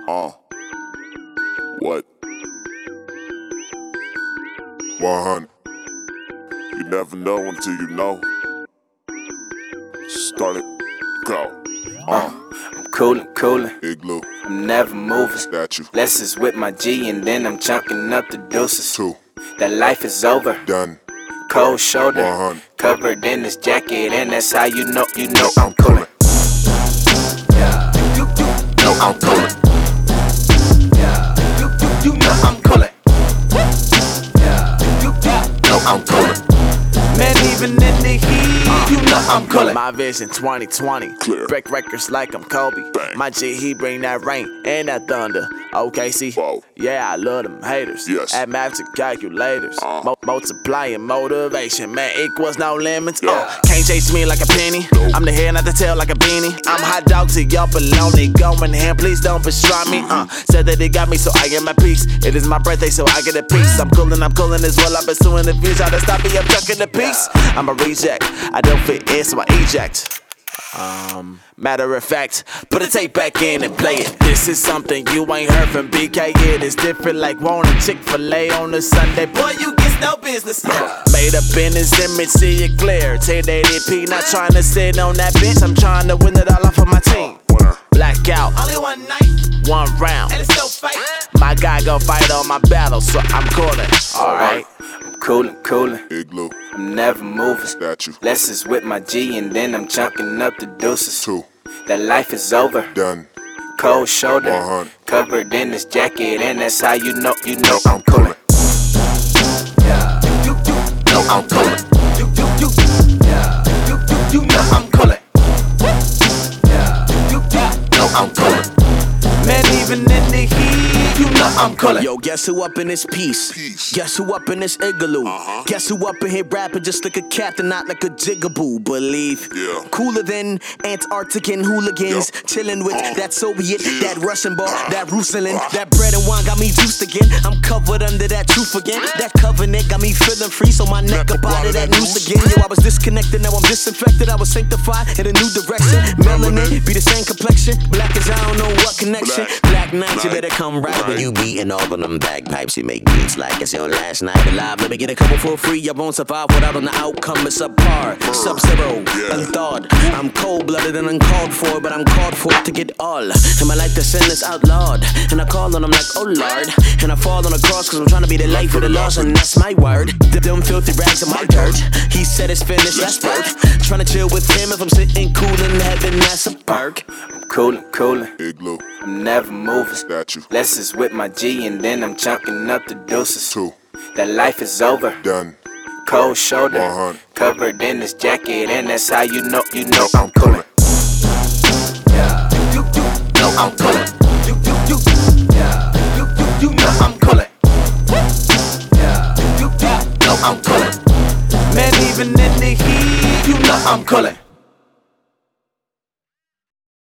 What? 100. You never know until you know. Start it, go. I'm coolin', Igloo, I'm never moving. statue, Lessons with my G and then I'm chunking up the deuces. 2, That life is over, done. cold shoulder, 100. covered in this jacket, and that's how you know I'm coolin'. Yeah, No, I'm coolin'. yeah, you know I'm coolin'. Yeah, No, I'm coolin'. man, even in the heat, you know I'm coolin'. My vision 2020, Clear. break records like I'm Kobe. Bang. My G, he bring that rain and that thunder. OKC, Whoa. yeah, I love them haters. Yes. Add maps and calculators. Multiplying motivation, man, equals no limits. Yeah. Can't chase me like a penny. I'm the head, not the tail like a beanie. I'm hot dog to y'all baloney. Going ham, please don't pastrami me. Said that it got me, so I get my peace. It is my birthday, so I get a piece. I'm coolin' as well. I'm pursuing the future. Try to stop me, I'm chucking the piece. I'm a reject. I don't fit in, so I eject. Matter of fact, put a tape back in and play it. This is something you ain't heard from BK. It is different like wanting Chick-fil-A on a Sunday. Boy, you get no business. Made up in his image, see it clear. 1080p, not trying to sit on that bench. I'm trying to win it all off of my team. Winner. Blackout, Only one night, one round. and it's no fight. My guy gon' fight all my battles, so I'm coolin'. Alright. Coolin', Igloo, I'm never moving. statue, Lessons with my G and then I'm chunking up the deuces. 2, That life is over, done. cold shoulder, 100. covered in this jacket, and that's how you know I'm coolin'. Yeah, No, I'm coolin'. yeah, you know I'm coolin'. Yeah, No, I'm coolin'. man, even in the heat, you know I'm coolin'. Yo, guess who up in this piece? Peace. Guess who up in this igloo? Guess who up in here rapping just like a captain, not like a jigaboo? Believe. Yeah. Cooler than Antarctican hooligans. Yup. Chilling with that Soviet, Yeah. that Russian bar, that Ruslan, that bread and wine got me juiced again. I'm covered under that truth again. That covenant got me feeling free, so my neck up out of that noose again. Yo, I was disconnected, now I'm disinfected. I was sanctified in a new direction. Melanin be the same complexion. Black as I don't know what connection. Black Knight, you better come right when you beating all of them bagpipes. You make beats like it's your last night alive. Let me get a couple for free. I won't survive without an outcome. It's subpar, sub-zero, unthawed. I'm cold-blooded and uncalled for, but I'm called for to get all. And my life, the sin is outlawed. And I call on him like, oh Lord. And I fall on the cross cause I'm trying to be the light for the lost, and that's my word. Them filthy rags are my dirt. He said it's finished, that's work. Trying to chill with him if I'm sitting cool in heaven, that's a perk. Coolin', Igloo, I'm never moving. statue, Lessons with my G and then I'm chunking up the deuces. 2, That life is over, done. cold shoulder, 100. covered in this jacket, and that's how you know I'm coolin'. Yeah, No, I'm coolin'. yeah, you know I'm coolin'. Yeah, No, I'm coolin'. man, even in the heat, you know I'm coolin'.